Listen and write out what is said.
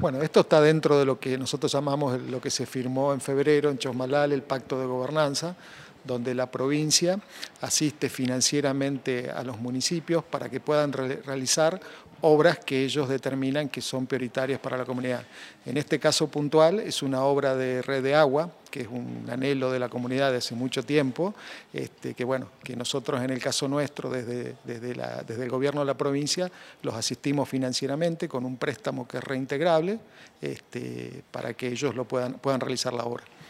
Bueno, esto está dentro de lo que nosotros llamamos lo que se firmó en febrero en Chosmalal, el Pacto de Gobernanza, donde la provincia asiste financieramente a los municipios para que puedan realizar obras que ellos determinan que son prioritarias para la comunidad. En este caso puntual es una obra de red de agua, que es un anhelo de la comunidad de hace mucho tiempo, que nosotros en el caso nuestro, desde el gobierno de la provincia, los asistimos financieramente con un préstamo que es reintegrable, para que ellos puedan realizar la obra.